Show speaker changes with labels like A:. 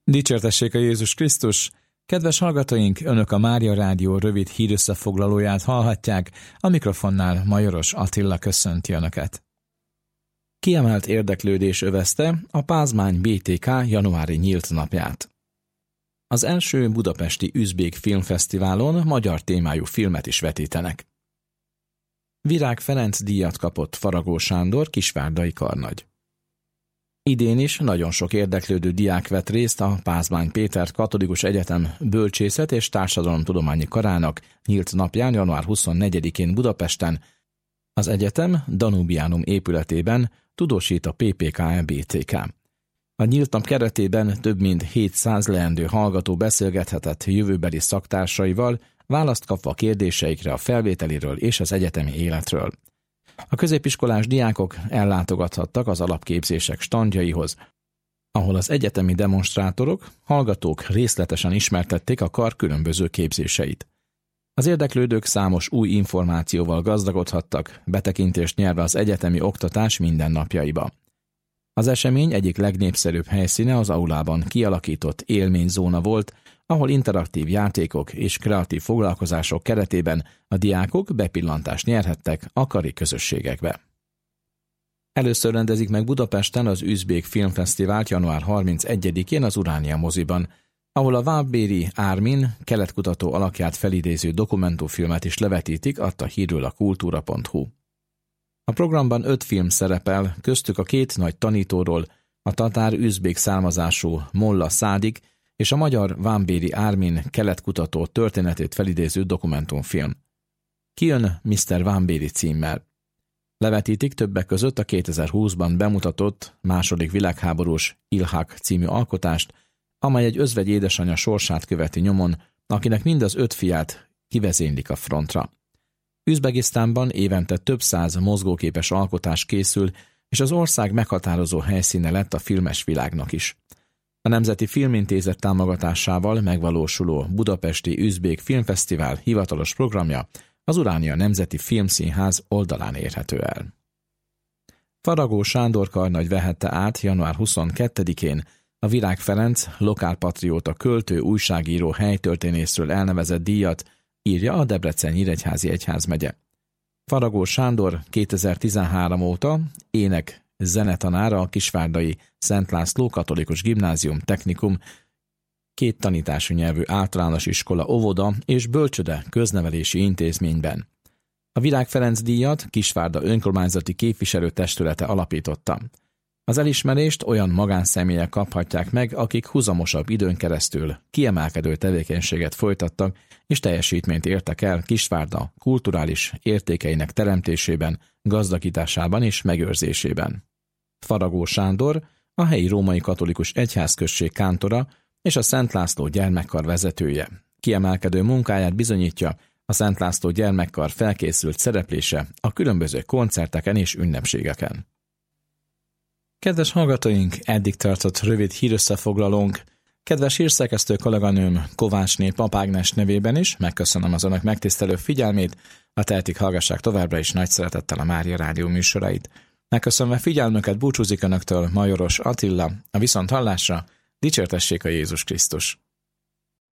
A: Dicsértessék a Jézus Krisztus! Kedves hallgatóink, Önök a Mária Rádió rövid hírösszefoglalóját hallhatják, a mikrofonnál Majoros Attila köszönti Önöket. Kiemelt érdeklődés övezte a Pázmány BTK januári nyílt napját. Az első budapesti Üzbék Filmfesztiválon magyar témájú filmet is vetítenek. Virág Ferenc díjat kapott Faragó Sándor kisvárdai karnagy. Idén is nagyon sok érdeklődő diák vett részt a Pázmány Péter Katolikus Egyetem Bölcsészet és Társadalomtudományi Karának nyílt napján január 24-én Budapesten. Az egyetem Danubianum épületében tudósít a PPKE-BTK. A nyílt nap keretében több mint 700 leendő hallgató beszélgethetett jövőbeli szaktársaival, választ kapva kérdéseikre a felvételiről és az egyetemi életről. A középiskolás diákok ellátogathattak az alapképzések standjaihoz, ahol az egyetemi demonstrátorok, hallgatók részletesen ismertették a kar különböző képzéseit. Az érdeklődők számos új információval gazdagodhattak, betekintést nyerve az egyetemi oktatás mindennapjaiba. Az esemény egyik legnépszerűbb helyszíne az aulában kialakított élményzóna volt, ahol interaktív játékok és kreatív foglalkozások keretében a diákok bepillantást nyerhettek a kari közösségekbe. Először rendezik meg Budapesten az Üzbék Filmfesztivált január 31-én az Uránia moziban, ahol a Vámbéry Ármin keletkutató alakját felidéző dokumentumfilmet is levetítik, adta hírül a kultúra.hu. A programban 5 film szerepel, köztük a 2 nagy tanítóról, a tatár-üzbék származású Molla Szádik és a magyar Vámbéry Ármin keletkutató történetét felidéző dokumentumfilm. Kijön Mr. Vámbéry címmel. Levetítik többek között a 2020-ban bemutatott második világháborús Ilhak című alkotást, amely egy özvegy édesanyja sorsát követi nyomon, akinek mind az 5 fiát kivezénylik a frontra. Üzbegisztánban évente több száz mozgóképes alkotás készül, és az ország meghatározó helyszíne lett a filmes világnak is. A Nemzeti Filmintézet támogatásával megvalósuló Budapesti Üzbék Filmfesztivál hivatalos programja az Uránia Nemzeti Filmszínház oldalán érhető el. Faragó Sándor karnagy vehette át január 22-én a Virág Ferenc lokálpatrióta költő újságíró helytörténészről elnevezett díjat, írja a Debrecen-Nyíregyházi Egyházmegye. Faragó Sándor 2013 óta zenetanára a kisvárdai Szent László Katolikus Gimnázium Technikum, 2 tanítású nyelvű általános iskola, óvoda és bölcsöde köznevelési intézményben. A Virág Ferenc díjat Kisvárda önkormányzati képviselőtestülete alapította. Az elismerést olyan magánszemélyek kaphatják meg, akik huzamosabb időn keresztül kiemelkedő tevékenységet folytattak és teljesítményt értek el Kisvárda kulturális értékeinek teremtésében, gazdagításában és megőrzésében. Faragó Sándor a helyi római katolikus egyházközség kántora és a Szent László gyermekkar vezetője. Kiemelkedő munkáját bizonyítja a Szent László gyermekkar felkészült szereplése a különböző koncerteken és ünnepségeken. Kedves hallgatóink, eddig tartott rövid hírösszefoglalónk. Kedves hírszerkesztő kolléganőm Kovácsné Papágnes nevében is megköszönöm az Önök megtisztelő figyelmét, a tehetik hallgassák továbbra is nagy szeretettel a Mária Rádió műsorait. Megköszönve figyelmüket búcsúzik Önöktől Majoros Attila, a viszonthallásra, dicsértessék a Jézus Krisztus!